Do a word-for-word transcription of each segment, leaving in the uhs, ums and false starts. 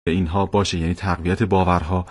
اینها باشه، یعنی تقویت باورها،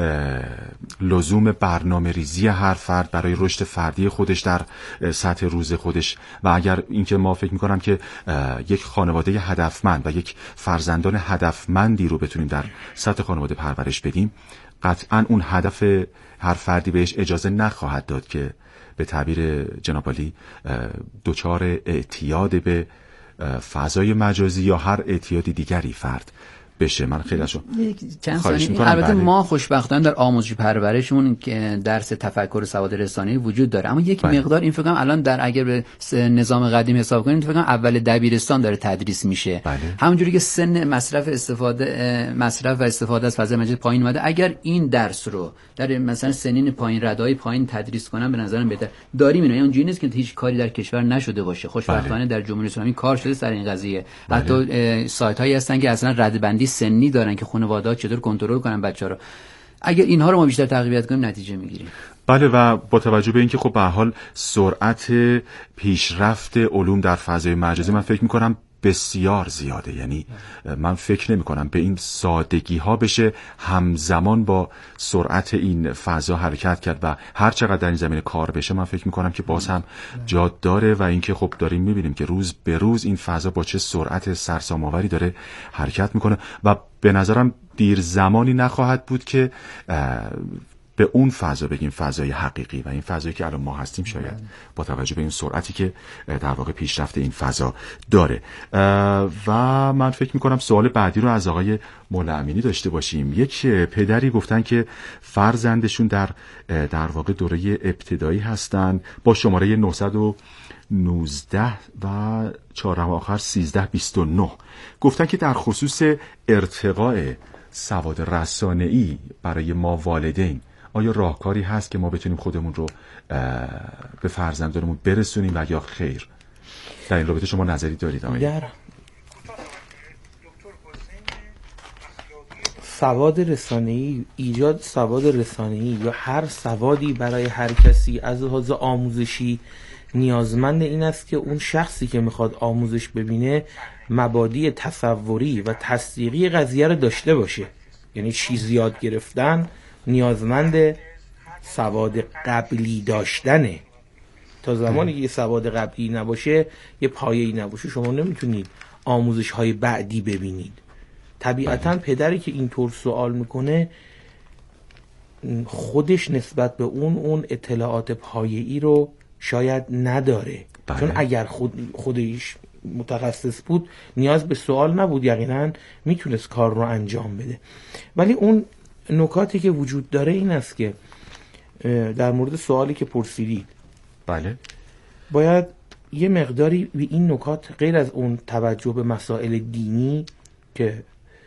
لزوم برنامه ریزی هر فرد برای رشد فردی خودش در سطح روز خودش. و اگر اینکه ما فکر میکنم که یک خانواده هدفمند و یک فرزندان هدفمندی رو بتونیم در سطح خانواده پرورش بدیم، قطعا اون هدف هر فردی بهش اجازه نخواهد داد که به تعبیر جناب عالی دچار اعتیاد به فضای مجازی یا هر اعتیادی دیگری فرد بشه. من خیلی ازشون خواهش می‌کنم. البته ما خوشبختانه در آموزش پرورشمون که درس تفکر سواد رسانه‌ای وجود داره، اما یک بله. مقدار این فکر کنم الان در اگر به نظام قدیم حساب کنیم فکر کنم اول دبیرستان داره تدریس میشه. بله. همونجوری که سن مصرف استفاده مصرف و استفاده از فضای مجازی پایین اومده، اگر این درس رو در مثلا سنین پایین ردای پایین تدریس کنن به نظرم بهتر. داریم اینا، اونجوری نیست که هیچ کاری در کشور نشده باشه. خوشبختانه بله. در جمهوری اسلامی کار شده سر این قضیه. بله. حتی سایت‌هایی هستن که اصلا ردبندی سنی دارن که خانواده‌ها چطور کنترل کنن بچه‌ها رو. اگر اینها رو ما بیشتر تقویت کنیم نتیجه میگیریم. بله، و با توجه به اینکه خب به هر حال سرعت پیشرفت علوم در فضای مجازی من فکر می‌کنم بسیار زیاده، یعنی من فکر نمی کنم به این سادگی ها بشه همزمان با سرعت این فضا حرکت کرد و هر چقدر در این زمینه کار بشه من فکر می کنم که باز هم جاد داره. و اینکه خب داریم می بینیم که روز به روز این فضا با چه سرعت سرسام‌آوری داره حرکت میکنه و به نظرم دیر زمانی نخواهد بود که به اون فضا بگیم فضای حقیقی و این فضایی که الان ما هستیم شاید با توجه به این سرعتی که در واقع پیشرفت این فضا داره. و من فکر میکنم سوال بعدی رو از آقای مولا امینی داشته باشیم. یک پدری گفتن که فرزندشون در در واقع دوره ابتدایی هستن با شماره نهصد و نوزده و چهارم آخر سیزده بیست و نه. گفتن که در خصوص ارتقاء سواد رسانه‌ای برای ما والدین آیا راهکاری هست که ما بتونیم خودمون رو به فرزندانمون برسونیم و یا خیر؟ در این رابطه شما نظری دارید آقای؟ در سواد رسانه‌ای، ایجاد سواد رسانه‌ای یا هر سوادی برای هر کسی از لحاظ آموزشی نیازمند این است که اون شخصی که میخواد آموزش ببینه مبادی تصوری و تصدیقی قضیه رو داشته باشه. یعنی چیز یاد گرفتن نیازمند سواد قبلی داشتنه. تا زمانی که یه سواد قبلی نباشه، یه پایه‌ای نباشه، شما نمیتونید آموزش های بعدی ببینید. طبیعتاً پدری که اینطور سوال میکنه خودش نسبت به اون اون اطلاعات پایه‌ای رو شاید نداره. بله. چون اگر خود خودش متخصص بود نیاز به سوال نبود، یقینا میتونست کار رو انجام بده. ولی اون نکاتی که وجود داره این است که در مورد سوالی که پرسیدید، بله، باید یه مقداری به این نکات غیر از اون توجه به مسائل دینی که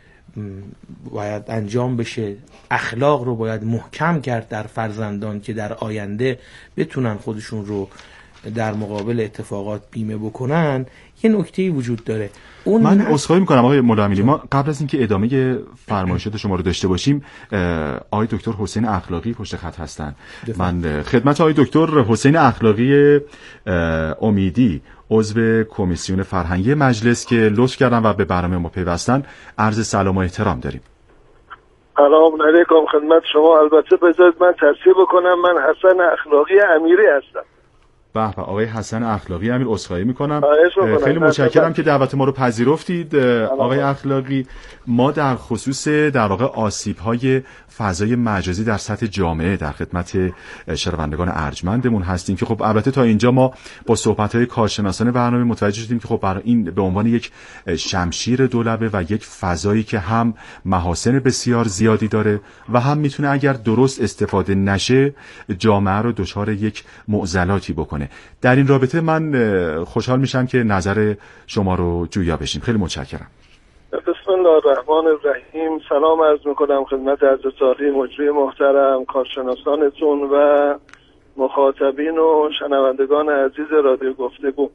باید انجام بشه، اخلاق رو باید محکم کرد در فرزندان که در آینده بتونن خودشون رو در مقابل اتفاقات بیمه بکنن. یه نکته‌ای وجود داره. اون من عذرخواهی میکنم آقای مولا امیلی، ما قبل از اینکه ادامه فرمایشات شما رو داشته باشیم آقای دکتر حسین اخلاقی پشت خط هستن. من خدمت آقای دکتر حسین اخلاقی امیدی عضو کمیسیون فرهنگی مجلس که لطف کردن و به برنامه ما پیوستن عرض سلام و احترام داریم. سلام علیکم خدمت شما. البته بذارید من تصحیح بکنم، من حسن اخلاقی امیری هستم. به به آقای حسن اخلاقی امیر، عذرخواهی میکنم. خیلی متشکرم که دعوت ما رو پذیرفتید. آقای اخلاقی، ما در خصوص در واقع آسیب‌های فضای مجازی در سطح جامعه در خدمت شنوندگان ارجمندمون هستیم که خب البته تا اینجا ما با صحبت‌های کارشناسان برنامه متوجه شدیم که خب برای این به عنوان یک شمشیر دولبه و یک فضایی که هم محاسن بسیار زیادی داره و هم میتونه اگر درست استفاده نشه جامعه رو دچار یک معضلاتی بکنه. در این رابطه من خوشحال میشم که نظر شما رو جویا بشیم. خیلی متشکرم. بسم الله الرحمن الرحیم. سلام عرض میکنم خدمت حضرت عالی مجری محترم، کارشناسانتون و مخاطبین و شنوندگان عزیز رادیو گفتگو.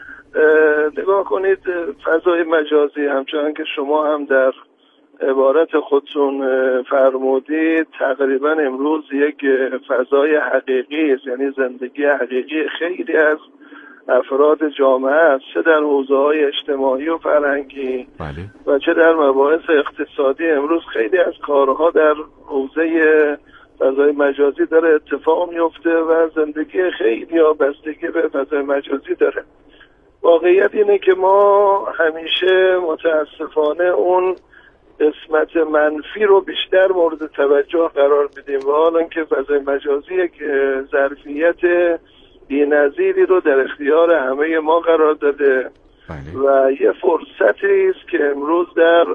نگاه کنید، فضای مجازی همچنان که شما هم در عبارت خودتون فرمودید تقریبا امروز یک فضای حقیقی است، یعنی زندگی حقیقی خیلی از افراد جامعه است، چه در حوزه‌های اجتماعی و فرهنگی بله. و چه در مباحث اقتصادی. امروز خیلی از کارها در حوزه فضای مجازی داره اتفاق میفته و زندگی خیلی ها بستگی به فضای مجازی داره. واقعیت اینه که ما همیشه متاسفانه اون قسمت منفی رو بیشتر مورد توجه قرار میدیم و حالا که فضای مجازی یک ظرفیت بی‌نظیری رو در اختیار همه ما قرار داده بله. و یه فرصتی است که امروز در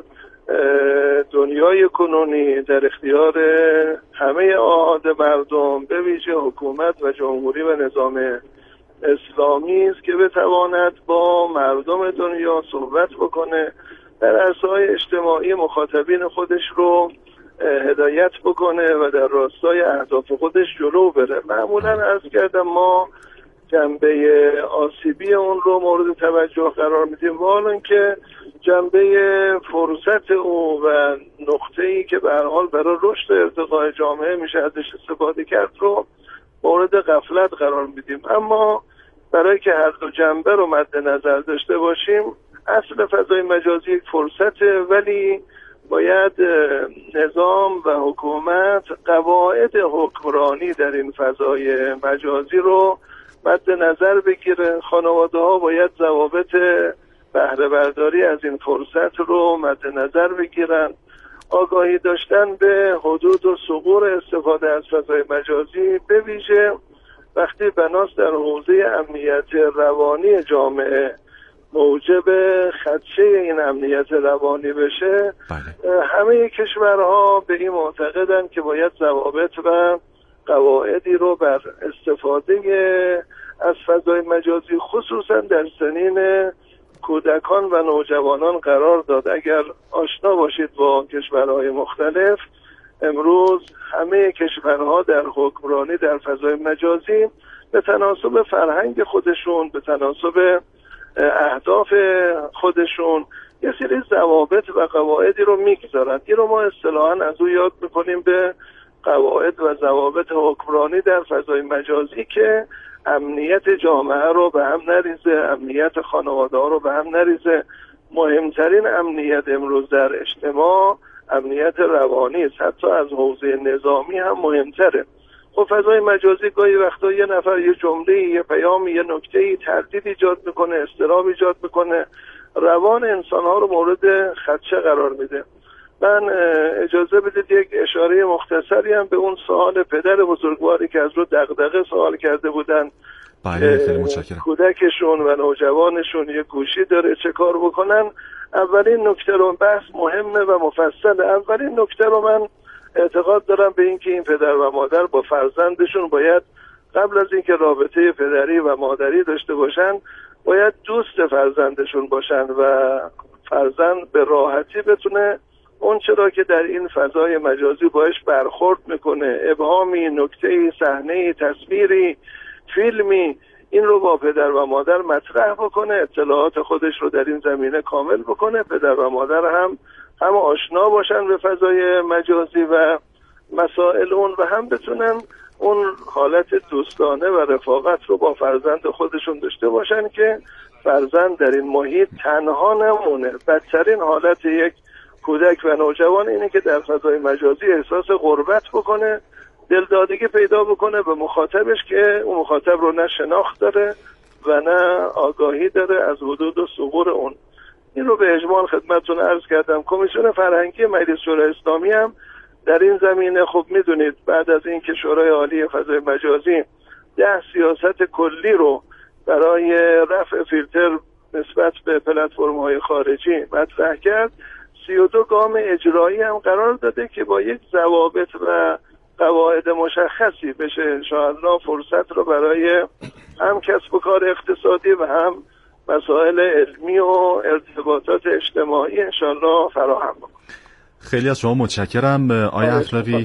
دنیای کنونی در اختیار همه آحاد مردم به ویژه حکومت و جمهوری و نظام اسلامی است که بتواند با مردم دنیا صحبت بکنه، در عرصه‌های اجتماعی مخاطبین خودش رو هدایت بکنه و در راستای اهداف خودش جلو بره. معمولا عرض کردم ما جنبه آسیبی اون رو مورد توجه قرار میدیم و حالا که جنبه فرصت او و نقطه‌ای که به هر حال برای رشد ارتقاء جامعه میشه ازش استفاده کرد رو مورد غفلت قرار میدیم. اما برای که هر دو جنبه رو مد نظر داشته باشیم، اصل فضای مجازی یک فرصته، ولی باید نظام و حکومت قواعد حکمرانی در این فضای مجازی رو مد نظر بگیره. خانواده ها باید ضوابط بهره برداری از این فرصت رو مد نظر بگیرن. آگاهی داشتن به حدود و ثغور استفاده از فضای مجازی، به ویژه وقتی بناس در حوزه امنیت روانی جامعه موجب خدشه این امنیت روانی بشه. بله. همه کشورها به این معتقدن که باید ضوابط و قواعدی رو بر استفاده از فضای مجازی خصوصا در سنین کودکان و نوجوانان قرار داد. اگر آشنا باشید با کشورهای مختلف، امروز همه کشورها در حکمرانی در فضای مجازی به تناسب فرهنگ خودشون، به تناسب اهداف خودشون یه سری ضوابط و قواعدی رو میگذارن. این رو ما اصطلاحاً از او یاد میکنیم به قواعد و ضوابط حکمرانی در فضای مجازی که امنیت جامعه رو به هم نریزه، امنیت خانواده ها رو به هم نریزه. مهمترین امنیت امروز در اجتماع امنیت روانی است، حتی از حوزه نظامی هم مهمتره. خب فضای مجازی گاهی وقتا یه نفر یه جمله، یه پیام، یه نکته تردید ایجاد میکنه، اضطراب ایجاد میکنه، روان انسان ها رو مورد خدشه قرار میده. من اجازه بدید یک اشاره مختصری هم به اون سوال پدر بزرگواری که از رو دغدغه سوال کرده بودن. بله خیلی متشکرم. کودکشون و نوجوانشون یه گوشی داره، چه کار بکنن؟ اولین نکته رو، بحث مهمه و مفصله. اولین نکته رو من اعتقاد دارم به اینکه این پدر و مادر با فرزندشون باید قبل از اینکه رابطه پدری و مادری داشته باشن باید دوست فرزندشون باشن و فرزند به راحتی بتونه اون چرا که در این فضای مجازی باش برخورد میکنه، ابهامی، نکته‌ای، صحنه‌ای، تصویری، فیلمی، این رو با پدر و مادر مطرح بکنه، اطلاعات خودش رو در این زمینه کامل بکنه. پدر و مادر هم هم آشنا باشن به فضای مجازی و مسائل اون و هم بتونن اون حالت دوستانه و رفاقت رو با فرزند خودشون داشته باشن که فرزند در این محیط تنها نمونه. بدترین حالت یک کودک و نوجوان اینه که در فضای مجازی احساس غربت بکنه، دلدادگی پیدا بکنه به مخاطبش که اون مخاطب رو نه شناخت داره و نه آگاهی داره از حدود و ثغور اون. این رو به اجمال خدمتتون عرض کردم. کمیسیون فرهنگی مجلس شورای اسلامی هم در این زمینه خب میدونید بعد از اینکه شورای عالی فضای مجازی ده سیاست کلی رو برای رفع فیلتر نسبت به پلتفرم‌های خارجی مطرح کرد، سی و دو گام اجرایی هم قرار داده که با یک ضوابط و قواعد مشخصی بشه انشاءالله فرصت رو برای هم کسب و کار اقتصادی و هم مسائل علمی و ارتباطات اجتماعی انشاءالله فراهم بکنه. خیلی از شما متشکرم. آقای اخلاقی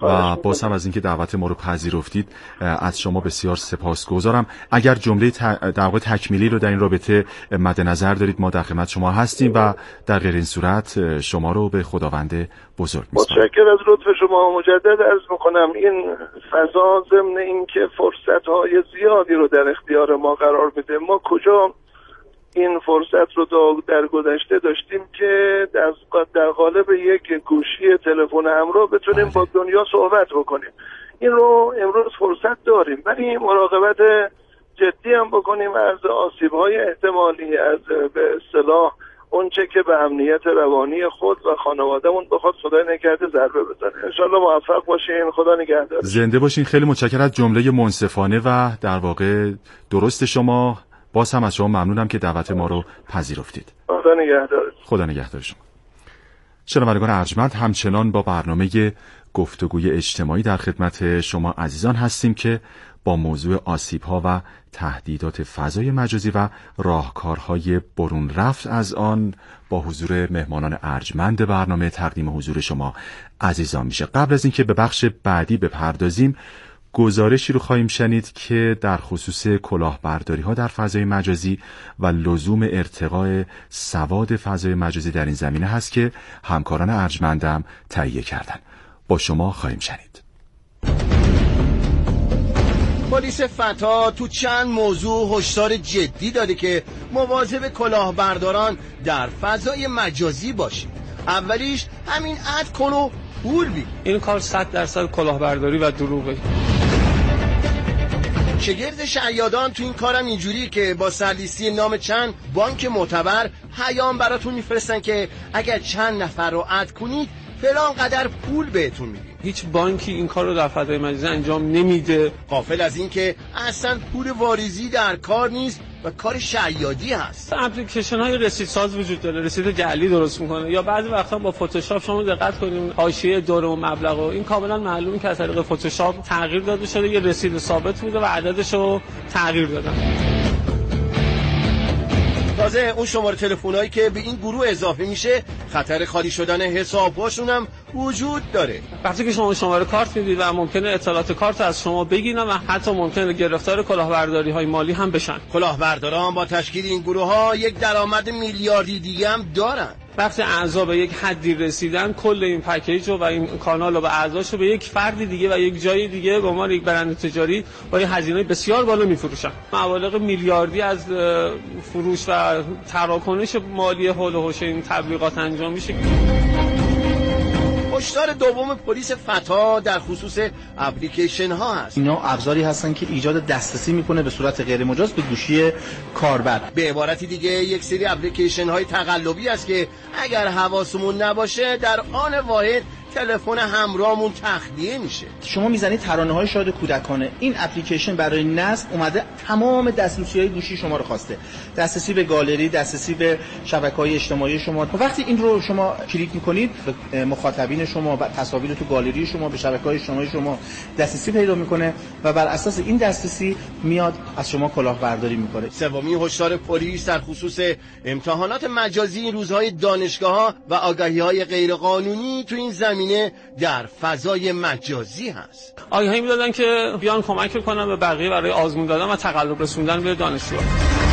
و باز هم از اینکه دعوت ما رو پذیرفتید از شما بسیار سپاسگزارم. اگر جمله در واقع تکمیلی رو در این رابطه مد نظر دارید ما در خدمت شما هستیم و در غیر این صورت شما رو به خداوند بزرگ می‌سپارم. متشکرم از لطف شما. مجدد عرض می‌کنم این فضا ضمن اینکه فرصت‌های زیادی رو در اختیار ما قرار میده، ما کجا این فرصت رو در گذشته داشتیم که در قالب یک گوشی تلفن همراه بتونیم با دنیا صحبت بکنیم. این رو امروز فرصت داریم، ولی مراقبت جدی هم بکنیم از آسیب‌های احتمالی، از به اصطلاح اون چه که به امنیت روانی خود و خانوادهمون بخواد خدای نکرده ضربه بزنه. انشالله موفق باشین. خدا نگهدار. زنده باشین. خیلی متشکرم از جمله منصفانه و در واقع درست شما. باز هم از شما ممنونم که دعوت ما رو پذیرفتید. خدا نگهدار. خدا نگهدار شما. شنوندگان ارجمند، همچنان با برنامه گفتگوی اجتماعی در خدمت شما عزیزان هستیم که با موضوع آسیب‌ها و تهدیدات فضای مجازی و راهکارهای برون رفت از آن با حضور مهمانان ارجمند برنامه تقدیم حضور شما عزیزان میشه. قبل از اینکه به بخش بعدی بپردازیم، گزارشی رو خواهیم شنید که در خصوص کلاهبرداری ها در فضای مجازی و لزوم ارتقاء سواد فضای مجازی در این زمینه هست که همکاران ارجمندم تهیه کردن. با شما خواهیم شنید. پلیس فتا تو چند موضوع هشدار جدی داده که مواظب کلاهبرداران در فضای مجازی باشید. اولیش همین اد کن و پول بی. این کار صد درصد کلاهبرداری و دروغه. شگرد شیادان تو این کارم اینجوری که با سرلیستی نام چند بانک معتبر پیام براتون میفرستن که اگر چند نفر رو اد کنید فلان قدر پول بهتون میدیم. هیچ بانکی این کار رو در فضای مجازی انجام نمیده. غافل از این که اصلا پول واریزی در کار نیست و کار شیادی هست. اپلیکیشن های رسید ساز وجود داره، رسید جعلی درست میکنه، یا بعضی وقتا با فتوشاپ شما دقت کنیم حاشیه دوره و مبلغ و این کاملا معلومه که از طریق فتوشاپ تغییر داده شده، یه رسید ثابت میده و عددش رو تغییر دادن. تازه اون شماره تلفنایی که به این گروه اضافه میشه خطر خالی شدن حساب‌هاشون هم وجود داره. وقتی که شما شماره کارت میدید و ممکنه اطلاعات کارت از شما بگیرن و حتی ممکنه گرفتار کلاهبرداری های مالی هم بشن. کلاهبرداران با تشکیل این گروه ها یک درآمد میلیاردی دیگه هم دارن. وقتی اعضا به یک حدی رسیدن کل این پکیج و این کانال رو به اعضاشو به یک فردی دیگه و یک جای دیگه به عنوان یک برند تجاری با یه هزینه بسیار بالا میفروشن. مبالغ میلیاردی از فروش و تراکنش مالی حول و حوش این تبلیغات انجام میشه. هشدار دوم پلیس فتا در خصوص اپلیکیشن ها هست. اینا ابزاری هستن که ایجاد دسترسی میکنه به صورت غیر مجاز به گوشی کاربر. به عبارتی دیگه یک سری اپلیکیشن های تقلبی هست که اگر حواسمون نباشه در آن واحد تلفن همراهمون تخلیه میشه. شما میزنید ترانه های شاد کودکانه، این اپلیکیشن برای نصب اومده تمام دسترسی های گوشی شما رو خواسته، دسترسی به گالری، دسترسی به شبکه‌های اجتماعی شما. وقتی این رو شما کلیک میکنید به مخاطبین شما و تصاویر تو گالری شما، به شبکه‌های اجتماعی شما دسترسی پیدا میکنه و بر اساس این دسترسی میاد از شما کلاهبرداری میکنه. سومین هشدار پلیس در خصوص امتحانات مجازی این روزهای دانشگاه‌ها و آگهی‌های غیرقانونی تو این زمین در فضای مجازی هست. آگهی میدادن که بیان کمک کنن به بقیه برای آزمون دادن و تقلب رسوندن به دانشجوها.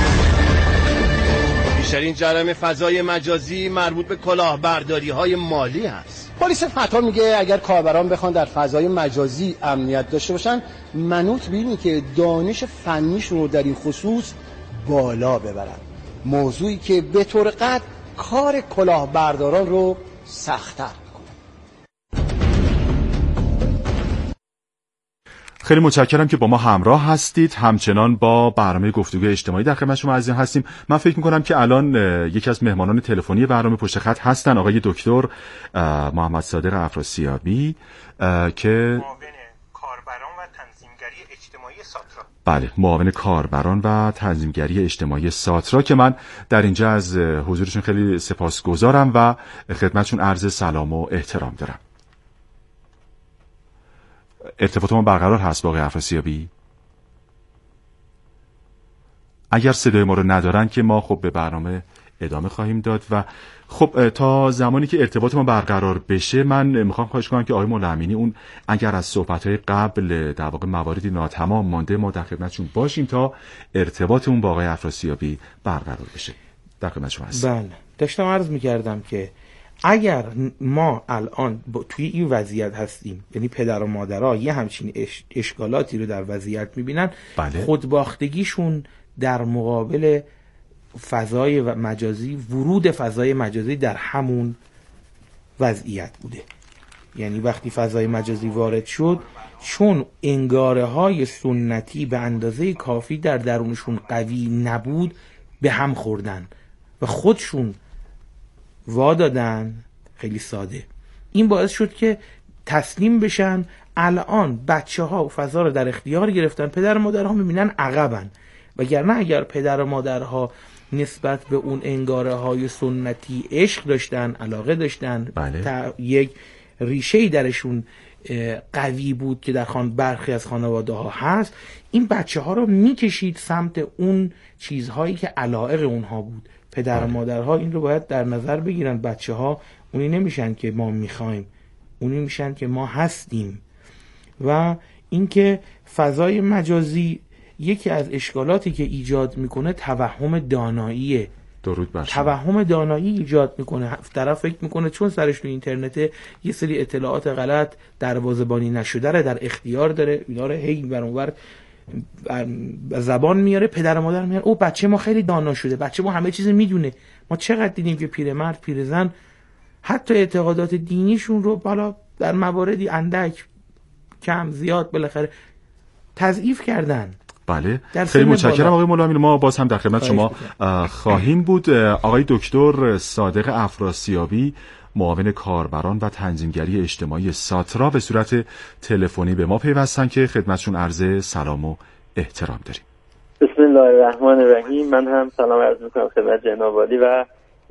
بیشترین جرائم فضای مجازی مربوط به کلاهبرداری های مالی هست. پلیس فتا میگه اگر کاربران بخوان در فضای مجازی امنیت داشته باشن منوط به اینه که دانش فنیشون رو در این خصوص بالا ببرن، موضوعی که به طور قطع کار کلاهبرداران رو سخت‌تر. خیلی متشکرم که با ما همراه هستید. همچنان با برنامه گفتگوی اجتماعی در خدمت شما عزیزان هستیم. من فکر می‌کنم که الان یکی از مهمانان تلفنی برنامه پشت خط هستن، آقای دکتر محمد صادق افراسیابی که معاون کاربران و تنظیمگری اجتماعی ساترا. بله، معاون کاربران و تنظیمگری اجتماعی ساترا که من در اینجا از حضورشون خیلی سپاسگزارم و خدمتشون عرض سلام و احترام دارم. ارتباط ما برقرار هست با آقای افراسیابی؟ اگر صدای ما رو ندارن که ما خب به برنامه ادامه خواهیم داد. و خب تا زمانی که ارتباط ما برقرار بشه من میخوام خواهش کنم که آقای مولا امینی اون اگر از صحبت‌های قبل در واقع مواردی ناتمام مانده ما در خدمتشون باشیم تا ارتباطمون با آقای افراسیابی برقرار بشه. در خدمت شما هستم. بله، داشتم عرض می‌کردم که اگر ما الان توی این وضعیت هستیم، یعنی پدر و مادرها یه همچین اش... اشکالاتی رو در وضعیت می‌بینن، بله. خودباختگیشون در مقابل فضای مجازی، ورود فضای مجازی در همون وضعیت بوده. یعنی وقتی فضای مجازی وارد شد، چون انگاره های سنتی به اندازه کافی در درونشون قوی نبود، به هم خوردن و خودشون وا دادن. خیلی ساده این باعث شد که تسلیم بشن. الان بچه ها و فضا رو در اختیار گرفتن، پدر و مادرها میبینن عقبن. وگرنه اگر پدر و مادرها نسبت به اون انگاره های سنتی عشق داشتن، علاقه داشتن، بله. تا یک ریشه‌ای درشون قوی بود که در خان برخی از خانواده ها هست، این بچه ها رو میکشید سمت اون چیزهایی که علایق اونها بود. پدر و مادرها این رو باید در نظر بگیرن. بچه ها اونی نمیشن که ما میخوایم، اونی میشن که ما هستیم. و اینکه فضای مجازی یکی از اشکالاتی که ایجاد میکنه توهم داناییه. درود بر شما. توهم دانایی ایجاد میکنه. طرف فکر میکنه چون سرش تو اینترنت یه سری اطلاعات غلط دروازه‌بانی نشده رو در اختیار داره، اینا رو هی برانور زبان میاره. پدر و مادر میگن او بچه ما خیلی دانا شده، بچه ما همه چیز میدونه. ما چقدر دیدیم که پیرمرد پیرزن حتی اعتقادات دینیشون رو بالا در مواردی اندک کم زیاد بالاخره تضعیف کردن. بله، خیلی متشکرم آقای مولا امینی. ما باز هم در خدمت شما خواهیم بود. آقای دکتر صادق افراسیابی، معاون کاربران و تنظیمگری اجتماعی ساترا، به صورت تلفنی به ما پیوستن که خدمتشون عرض سلام و احترام داریم. بسم الله الرحمن الرحیم. من هم سلام عرض میکنم خدمت جناب عالی و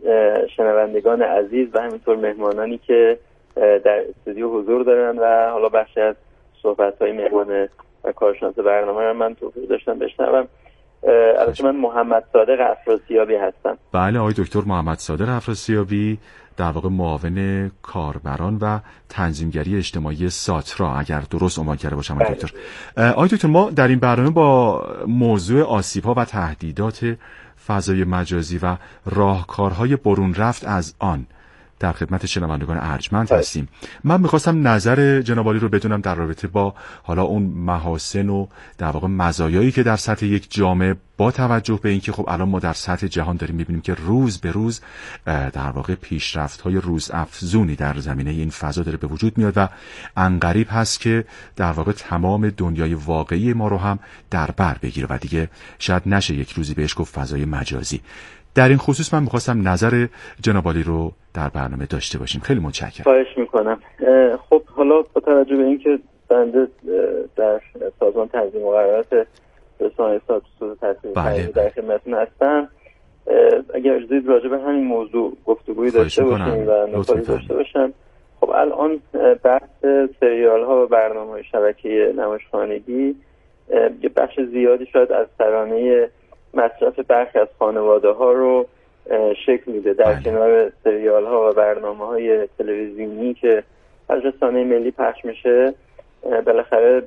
شنوندگان عزیز و همینطور مهمانانی که در استودیو حضور دارن و حالا بخشی از صحبت‌های مهمان و کارشناس برنامه رو من توفیق داشتم بشنوم. البته من محمد صادق افراسیابی هستم. بله، آقای دکتر محمد صادق افراسیابی در واقع معاون کاربران و تنظیمگری اجتماعی ساترا، اگر درست عنوان کرده باشم آقای دکتر. آقای دکتر، ما در این برنامه با موضوع آسیب‌ها و تهدیدات فضای مجازی و راهکارهای برون رفت از آن در خدمت شنوندگان ارجمند هستیم. من میخواستم نظر جناب عالی رو بدونم در رابطه با حالا اون محاسن و در واقع مزایایی که در سطح یک جامعه، با توجه به اینکه خب الان ما در سطح جهان داریم میبینیم که روز به روز در واقع پیشرفت‌های روز افزونی در زمینه این فضا داره به وجود میاد و عنقریب هست که در واقع تمام دنیای واقعی ما رو هم در بر بگیره و دیگه شاید نشه یک روزی بهش گفت فضای مجازی. در این خصوص من میخواستم نظر جناب عالی رو در برنامه داشته باشیم. خیلی متشکرم. خواهش میکنم. خب حالا با توجه به اینکه بنده در سازمان تنظیم مقررات رسانه ساترا تحصیلی در خدمتتون هستم، اگر اجازه بدید راجع به همین موضوع گفتگویی داشته باشیم و نکاتی داشته باشم. خب الان بحث سریال ها و برنامه‌های شبکه نمایشخوانگی یه بخش زیادی شاید از ترانه مصرف برخی از خانواده ها رو شکل میده. در بله. کنار سریال ها و برنامه های تلویزیونی که از رسانه ملی پخش میشه، بالاخره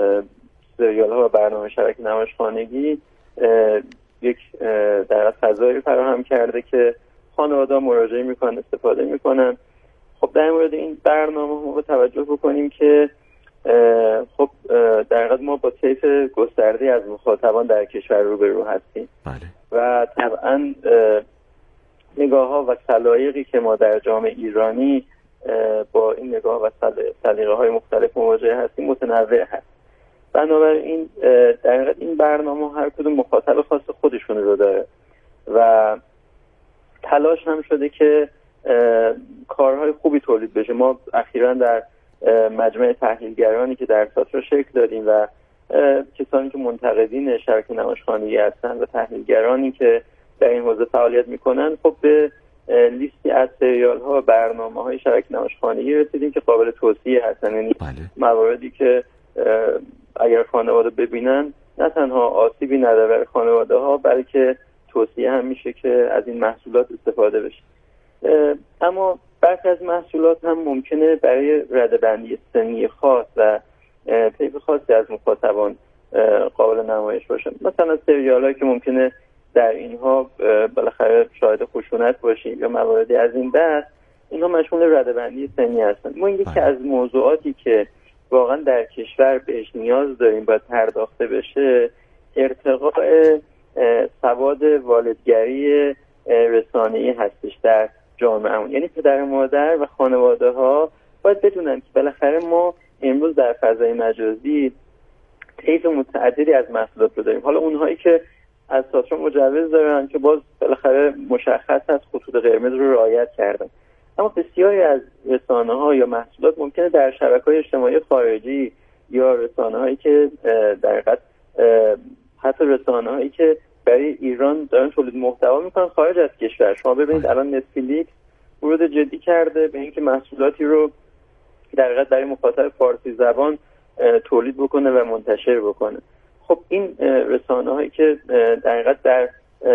سریال ها و برنامه شبکه نمایشخوانگی یک در فضایی فراهم کرده که خانواده ها مراجعه میکنن، استفاده میکنن. خب در مورد این برنامه ما توجه بکنیم که خب در حقیقت ما با طیف گسترده‌ای از مخاطبان در کشور روبرو هستیم. بله. و طبعا نگاه‌ها و سلایقی که ما در جامعه ایرانی با این نگاه و سلیقه‌های مختلف مواجه هستیم متنوع هست. بنابراین در حقیقت این برنامه هر کدوم مخاطب خاص خودشون رو داره و تلاش هم شده که کارهای خوبی تولید بشه. ما اخیراً در مجمع تحلیلگرانی که در ساترا شکل داریم و کسانی که منتقدین شبکه نمایشخوانگی هستند و تحلیلگرانی که در این حوزه فعالیت میکنن، خب به لیستی از سریال ها و برنامه های شبکه نمایشخوانگی رسیدیم که قابل توصیه هستن. یعنی بله. مواردی که اگر خانواده ببینن نه تنها آسیبی نداره برای خانواده ها، بلکه توصیه هم میشه که از این محصولات استفاده بشه. اما برخی از محصولات هم ممکنه برای رده‌بندی سنی خاص و طیف خاصی از مخاطبان قابل نمایش باشه. مثلا سریال‌هایی که ممکنه در اینها بالاخره شاهد خشونت باشیم یا مواردی از این دست، اینها مشمول رده‌بندی سنی هستند. ما یکی از موضوعاتی که واقعا در کشور بهش نیاز داریم باید پرداخته بشه، ارتقاء سواد والدگری رسانه‌ای هستش در جامعهمون. یعنی پدر مادر و خانواده ها باید بدونن که بالاخره ما امروز در فضای مجازی طیف متعددی از محصولات رو داریم. حالا اونهایی که از ساتور مجوز دارن که باز بالاخره مشخص هست خطوط قرمز رو رعایت کردن، اما بسیاری از رسانه ها یا محصولات ممکنه در شبکه‌های اجتماعی خارجی یا رسانه هایی که در حقیقت حتی رسانه هایی که برای ایران دارن تولید محتوا میکنن خارج از کشور. شما ببینید الان نتفلیکس ورود جدی کرده به اینکه محصولاتی رو در حقیقت برای مخاطب فارسی زبان تولید بکنه و منتشر بکنه. خب این رسانه هایی که در حقیقت در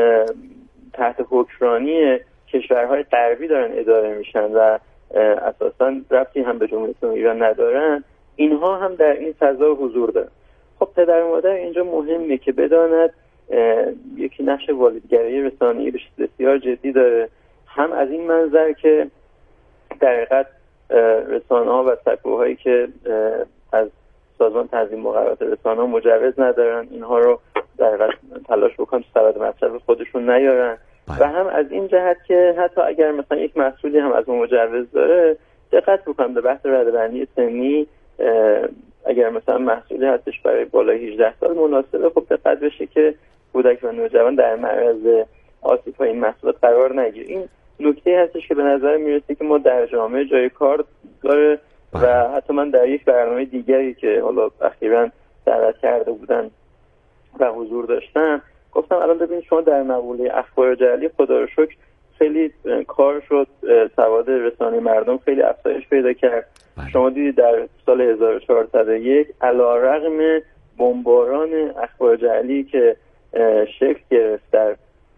تحت حکمرانی کشورهای غربی دارن اداره میشن و اساساً ربطی هم به جمهوری اسلامی ایران ندارن، اینها هم در این فضا حضور دارن. خب پدر و مادر اینجا مهمه که بداند یکی نقش والدگری رسانه‌ای بسیار جدی داره، هم از این منظر که در حقیقت رسانه‌ها و سکوهایی که از سازمان تنظیم مقررات رسانه‌ها مجوز ندارن اینها رو در حقیقت تلاش بکنن تو سبد مصرف خودشون نیارن، و هم از این جهت که حتی اگر مثلا یک محصولی هم از مجوز داره دقت بکنم به بحث رده‌بندی سنی. اگر مثلا محصولی هستش برای بالای هجده سال مناسبه، خب دقت بشه که کودک و نوجوان در معرض آسیب‌های این محصولات قرار نگیره. این نکته هستش که به نظر میرسه که ما در جامعه جای کار داره و حتی من در یک برنامه دیگری که حالا اخیراً دعوت کرده بودن و حضور داشتم گفتم الان ببینید شما در مقوله اخبار جعلی خدا رو شکر خیلی کار شد، سواد رسانه مردم خیلی افزایش پیدا کرد. بله. شما دیدید در سال هزار و چهارصد و یک علی‌رغم بمباران اخبار جعلی که شکل گرفت در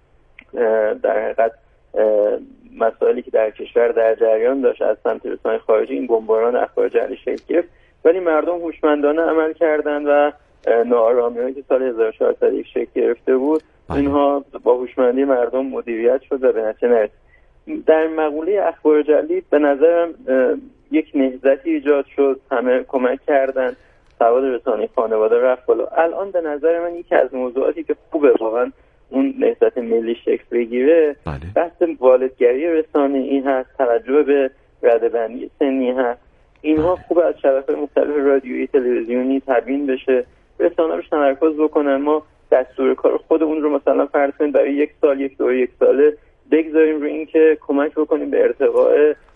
در حقیقت مسائلی که در کشور در جریان داشت از سمت رسانه خارجی، این بمباران اخبار جعلی شکل گرفت، ولی مردم هوشمندانه عمل کردند و ناآرامی‌هایی که سال هزار و چهارصد و یک شکل گرفته بود اینها با هوشمندی مردم مدیریت شد و به نتیجه نرسید. در مقوله اخبار جعلی به نظرم یک نهضتی ایجاد شد، همه کمک کردن، سواد رسانه‌ای خانواده رفت بالا. الان به نظر من یکی از موضوعاتی که خوبه واقعا اون نهضت ملی شکل بگیره بحث والدگری رسانه‌ای هست، توجه به رده‌بندی سنی هست. اینها خوبه از شبکه‌های مختلف رادیویی تلویزیونی تبیین بشه، رسانه‌ها روش تمرکز بکنن. ما دستور کار خودمون رو مثلا فرض کنیم برای یک سال یک دوره یک ساله بگذاریم روی این که کمک بکنیم به ارتقاء.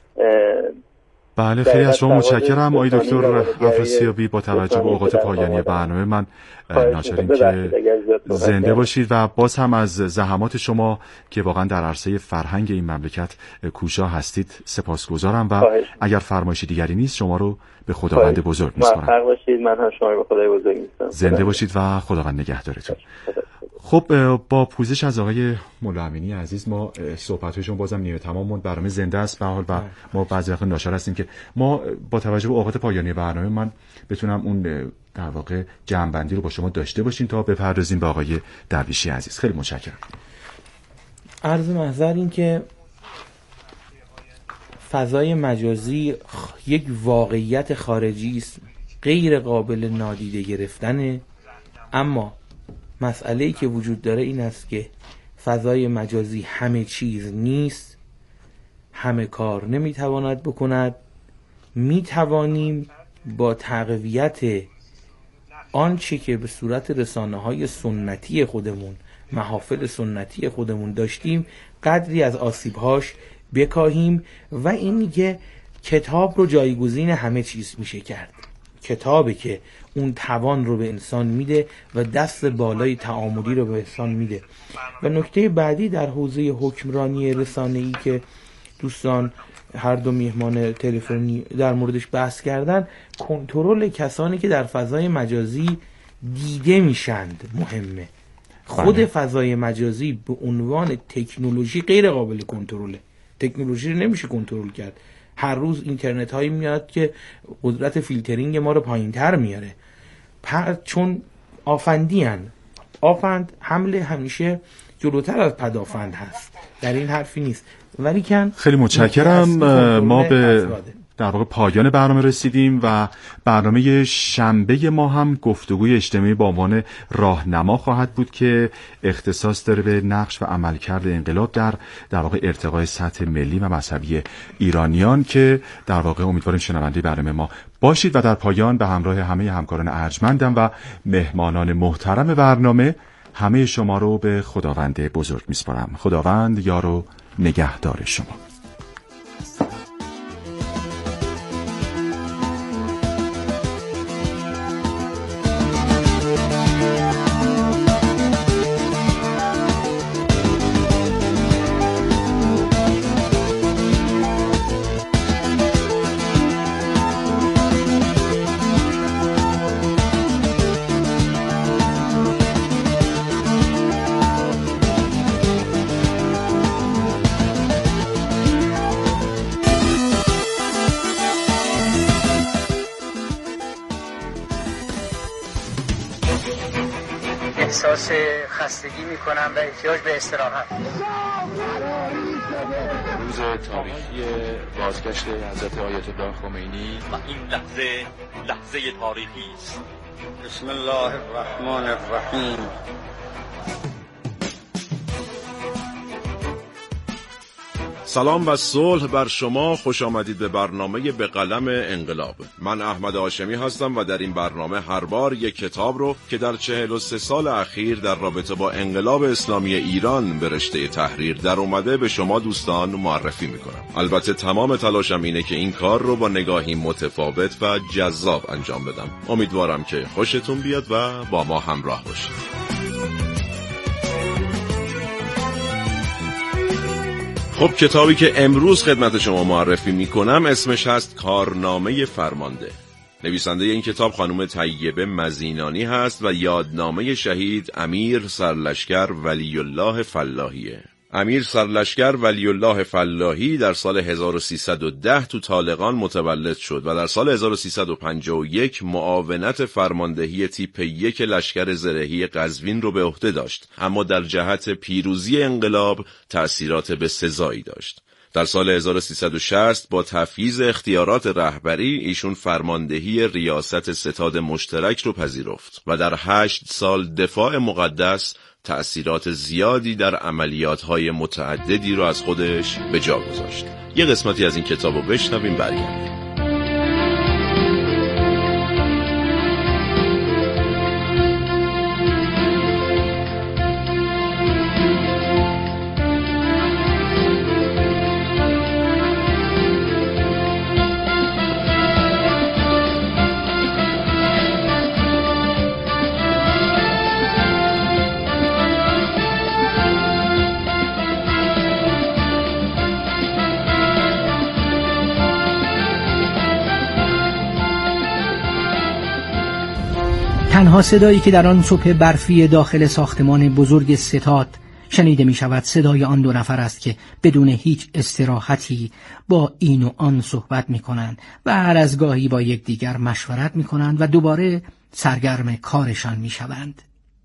بله خیلی از شما متشکرم آقای دکتر افراسیابی. با توجه به اوقات پایانی برنامه من ناچاریم که زنده باشید و باز هم از زحمات شما که واقعا در عرصه فرهنگ این مملکت کوشا هستید سپاسگزارم و اگر فرمایشی دیگری نیست شما رو به خداوند بزرگ میسپارم. موفق باشید. من هم شما رو به خدای بزرگ میسپارم. زنده باشید و خداوند نگهدارتون. خب با پوزش از آقای مولا امینی عزیز ما صحبت‌هایشون بازم نیمه تمام موند. برنامه زنده است به حال و ما بعضی وقت ناچار هستیم که ما با توجه به اوقات پایانی برنامه من بتونم اون در واقع جمع‌بندی رو با شما داشته باشیم تا بپردازیم به آقای درویشی عزیز. خیلی متشکرم. عرض محضر این که فضای مجازی یک واقعیت خارجی است غیر قابل نادیده گرفتنه، اما مسئله‌ای که وجود داره این است که فضای مجازی همه چیز نیست، همه کار نمیتواند بکند. میتوانیم با تقویت آنچه که به صورت رسانه‌های سنتی خودمون، محافل سنتی خودمون داشتیم قدری از آسیب‌هاش بکاهیم و این که کتاب رو جایگزین همه چیز میشه کرد. کتابی که اون توان رو به انسان میده و دست بالای تعاملی رو به انسان میده. و نکته بعدی در حوزه حکمرانی رسانه‌ای که دوستان هر دو میهمان تلفنی در موردش بحث کردن، کنترل کسانی که در فضای مجازی دیده میشند مهمه. خود بله. فضای مجازی به عنوان تکنولوژی غیر قابل کنترله. تکنولوژی رو نمیشه کنترل کرد. هر روز اینترنت هایی میاد که قدرت فیلترینگ ما رو پایین‌تر میاره. چون آفندی هن. آفند حمله همیشه جلوتر از پدافند هست. در این حرفی نیست. ولی کن خیلی متشکرم. ما به در واقع پایان برنامه رسیدیم و برنامه شنبه ما هم گفتگوی اجتماعی با عنوان راهنما خواهد بود که اختصاص داره به نقش و عملکرد انقلاب در در واقع ارتقای سطح ملی و مذهبی ایرانیان که در واقع امیدواریم شنونده برنامه ما باشید و در پایان به همراه همه همکاران ارجمندم و مهمانان محترم برنامه همه شما رو به خداوند بزرگ میسپارم. خداوند یار و نگهدار شما. احساس خستگی میکنم و احتیاج به استراحت. روز تاریخی بازگشت حضرت آیت الله خمینی و این لحظه لحظه تاریخی است. بسم الله الرحمن الرحیم. سلام و صلح بر شما. خوش آمدید به برنامه به قلم انقلاب. من احمد هاشمی هستم و در این برنامه هر بار یک کتاب رو که در چهل و سه سال اخیر در رابطه با انقلاب اسلامی ایران به رشته تحریر در اومده به شما دوستان معرفی میکنم. البته تمام تلاشم اینه که این کار رو با نگاهی متفاوت و جذاب انجام بدم. امیدوارم که خوشتون بیاد و با ما همراه باشید. خب کتابی که امروز خدمت شما معرفی میکنم اسمش هست کارنامه فرمانده. نویسنده این کتاب خانم طیبه مزینانی هست و یادنامه شهید امیر سرلشکر ولی الله فلاحیه. امیر سرلشکر ولی الله فلاحی در سال هزار و سیصد و ده تو طالقان متولد شد و در سال هزار و سیصد و پنجاه و یک معاونت فرماندهی تیپ یک لشکر زرهی قزوین رو به عهده داشت، اما در جهت پیروزی انقلاب تأثیرات بسزایی داشت. در سال هزار و سیصد و شصت با تفویض اختیارات رهبری ایشون فرماندهی ریاست ستاد مشترک رو پذیرفت و در هشت سال دفاع مقدس تأثیرات زیادی در عملیات‌های متعددی رو از خودش به جا گذاشت. یه قسمتی از این کتاب رو بشنویم برگردیم. تنها صدایی که در آن صبح برفی داخل ساختمان بزرگ ستاد شنیده می شود صدای آن دو نفر است که بدون هیچ استراحتی با این و آن صحبت می کنند و هر از گاهی با یکدیگر مشورت می کنند و دوباره سرگرم کارشان می شوند.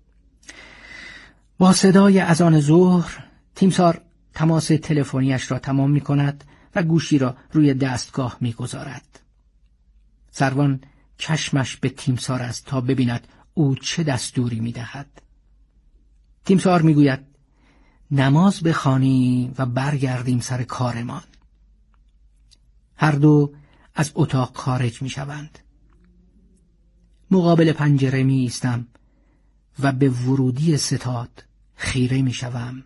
با صدای اذان ظهر تیمسار تماس تلفنیش را تمام می کند و گوشی را روی دستگاه می گذارد. سروان چشمش به تیمسار است تا ببیند او چه دستوری می دهد. تیمسار می گوید نماز بخوانی و برگردیم سر کارمان. هر دو از اتاق خارج می شوند. مقابل پنجره می ایستم و به ورودی ستاد خیره می شوم.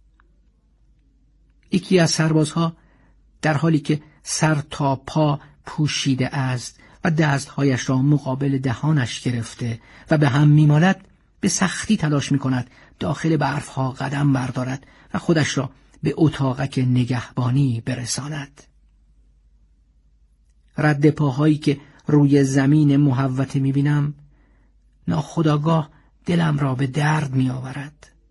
یکی از سربازها در حالی که سر تا پا پوشیده است و دستهایش را مقابل دهانش گرفته و به هم میمالد به سختی تلاش میکند داخل برفها قدم بردارد و خودش را به اتاقک نگهبانی برساند. رد پاهایی که روی زمین محوطه میبینم ناخودآگاه دلم را به درد میآورد.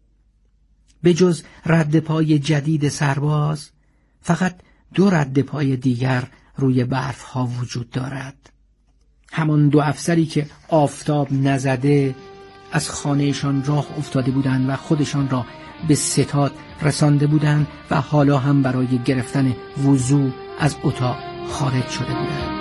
به جز رد پای جدید سرباز فقط دو رد پای دیگر روی برف ها وجود دارد. همان دو افسری که آفتاب نزده از خانهشان راه افتاده بودند و خودشان را به ستاد رسانده بودند و حالا هم برای گرفتن وضو از اتاق خارج شده بودند.